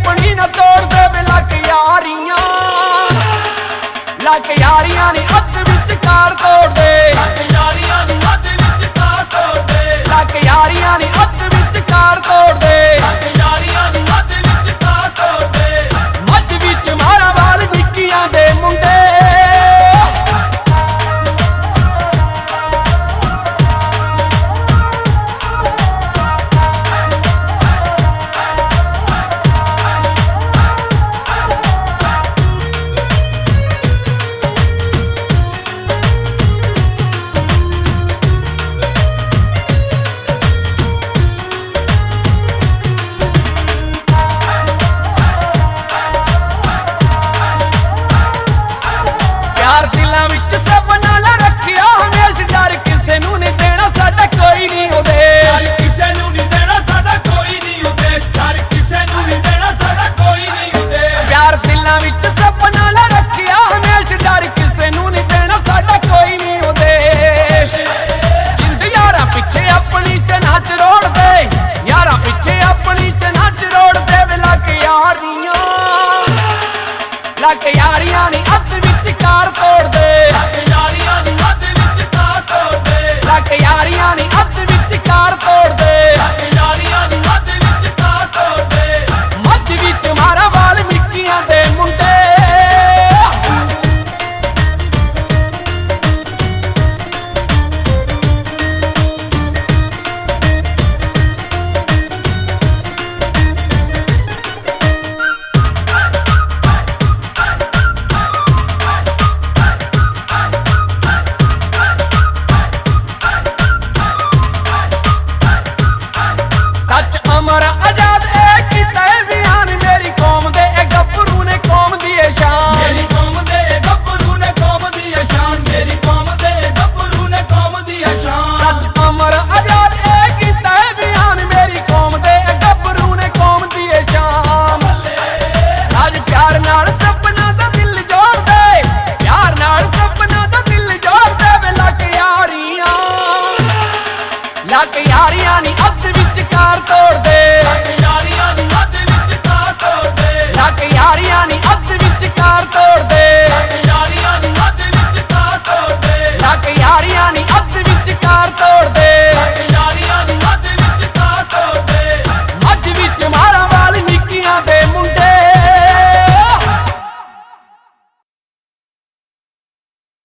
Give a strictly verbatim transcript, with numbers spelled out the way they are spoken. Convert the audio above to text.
अपनी न तोड़ दे वे लक यारियां लक यारियां नी अत विच कार तोड़ दे लक यारियां नी अत विच कार तोड़ दे लक यारियां नी अत विच कार तोड़ दे लक यारियां नी अत विच कार तोड़ दे मत विच मारा वाल निक्कियां दे मुंडे प्यार दिलां विच सब नाल रखिया हमेशा डर किसे नूं नहीं देना साडा कोई नहीं उदे डर किसे नूं नहीं देना साडा कोई नहीं उदे डर किसे नूं नहीं देना साडा कोई नहीं उदे प्यार दिलां विच सब नाल रखिया हमेशा डर किसे नूं नहीं देना साडा कोई नहीं उदे जिंद यारां पिछे अपनी च नच रोड़ दे यारां पिछे अपनी च नच रोड़ दे वे लक यारियां लक यारियां नी अत विच कार तोड़ दे लक यारियां नी अत विच कार तोड़ दे लक यारियां नी अत विच कार तोड़ दे लक यारियां नी अत विच कार तोड़ दे मत विच मारा वाल मिक्कियां दे मुंडे सच अमर आजाद ए कीता ए बयान मेरी कौम दे ए गब्बरू ने कौम दी ए शान मेरी कौम दे गब्बरू ने कौम दी शान मेरी कौम दे गब्बरू ने कौम दी शान सच अमर आजाद ए कीता ए बयान मेरी कौम दे ए गब्बरू ने कौम दी ए शान आज प्यार नाल सपना दा दिल जोड़ दे प्यार नाल सपना दा दिल जोड़ दे वे लक यारियां लक यारियां नी अत विच कार तोड़ दे लक यारियां नी अत विच कार तोड़ दे लक यारियां नी अत विच कार तोड़ दे